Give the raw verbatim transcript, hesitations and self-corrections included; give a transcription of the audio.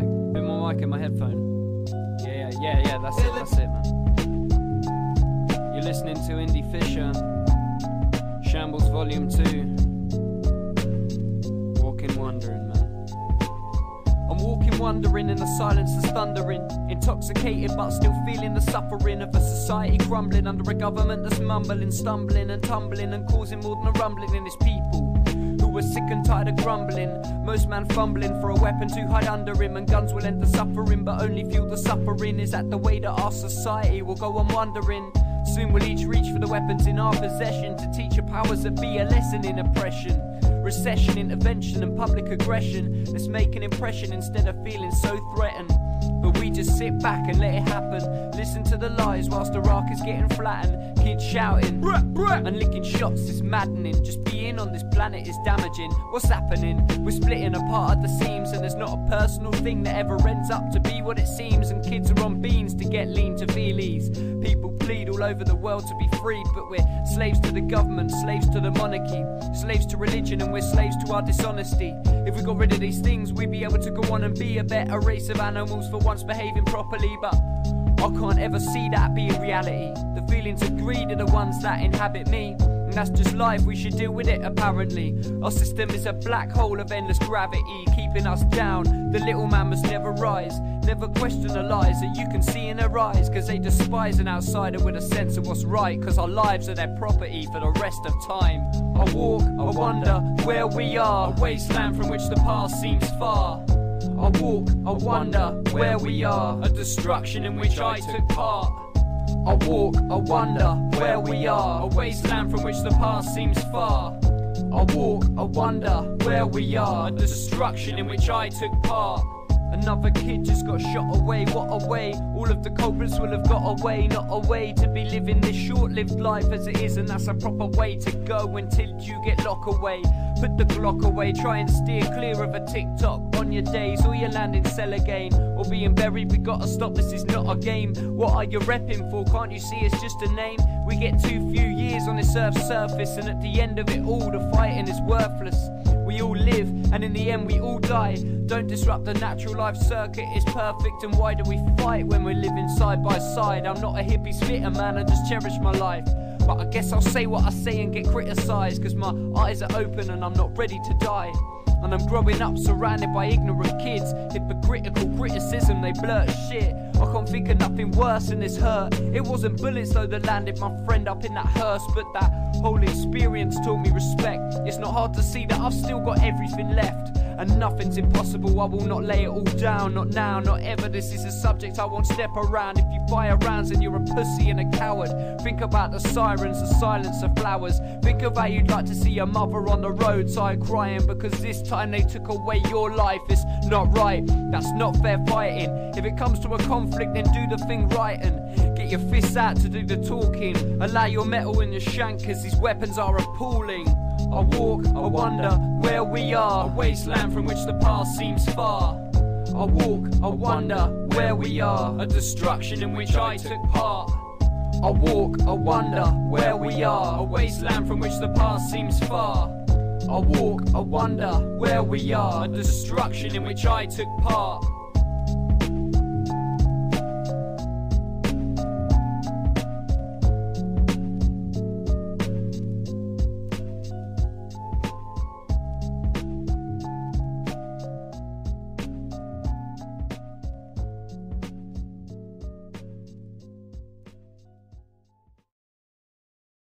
mic. Bit more mic in my headphone. Yeah, yeah, yeah, yeah, that's it, that's it, man. You're listening to Indie Fisher, Shambles Volume two. Walking wondering, man. I'm walking wondering in the silence that's thundering, intoxicated but still feeling the suffering of a society crumbling under a government that's mumbling, stumbling and tumbling and causing more than a rumbling in its people. We're sick and tired of grumbling, most man fumbling for a weapon to hide under him, and guns will end the suffering but only fuel the suffering. Is that the way that our society will go on wondering? Soon we'll each reach for the weapons in our possession to teach our powers that be a lesson in oppression, recession, intervention and public aggression. Let's make an impression instead of feeling so threatened. But we just sit back and let it happen, listen to the lies whilst Iraq is getting flattened. Kids shouting bruh, bruh, and licking shots is maddening. Just being on this planet is damaging. What's happening? We're splitting apart at the seams, and there's not a personal thing that ever ends up to be what it seems. And kids are on beans to get lean to feel ease. People plead all over the world to be freed, but we're slaves to the government, slaves to the monarchy, slaves to religion, and we're slaves to our dishonesty. If we got rid of these things, we'd be able to go on and be a better race of animals for once behaving properly. But I can't ever see that being reality. The feelings of greed are the ones that inhabit me, and that's just life, we should deal with it apparently. Our system is a black hole of endless gravity, keeping us down. The little man must never rise, never question the lies that you can see in their eyes, cause they despise an outsider with a sense of what's right, cause our lives are their property for the rest of time. I walk, I wonder where we are, a wasteland from which the past seems far. I walk, I wonder where we are, a destruction in which I took part. I walk, I wonder where we are, a wasteland from which the past seems far. I walk, I wonder where we are, a destruction in which I took part. Another kid just got shot away, what a way. All of the culprits will have got away, not a way to be living this short-lived life as it is, and that's a proper way to go until you get locked away. Put the Glock away, try and steer clear of a TikTok on your days, or you land in cell again, or being buried. We gotta stop, this is not a game. What are you repping for? Can't you see it's just a name? We get too few years on this earth's surface, and at the end of it all, the fighting is worthless. We all live, and in the end we all die. Don't disrupt the natural life circuit, it's perfect. And why do we fight when we're living side by side? I'm not a hippie spitter, man, I just cherish my life. But I guess I'll say what I say and get criticised, cause my eyes are open and I'm not ready to die. And I'm growing up surrounded by ignorant kids, hypocritical criticism, they blurt shit. I can't think of nothing worse than this hurt. It wasn't bullets though that landed my friend up in that hearse, but that whole experience taught me respect. It's not hard to see that I've still got everything left, and nothing's impossible. I will not lay it all down, not now, not ever. This is a subject I won't step around. If you fire rounds then you're a pussy and a coward. Think about the sirens, the silence of flowers. Think of how you'd like to see your mother on the roadside crying because this time they took away your life. It's not right, that's not fair fighting. If it comes to a conflict then do the thing right and get your fists out to do the talking. Allow your metal in your shank cause these weapons are appalling. I walk, I wonder where we are, a wasteland from which the past seems far. I walk, I wonder where we are, a destruction in which I took part. I walk, I wonder where we are, a wasteland from which the past seems far. I walk, I wonder where we are, a destruction in which I took part.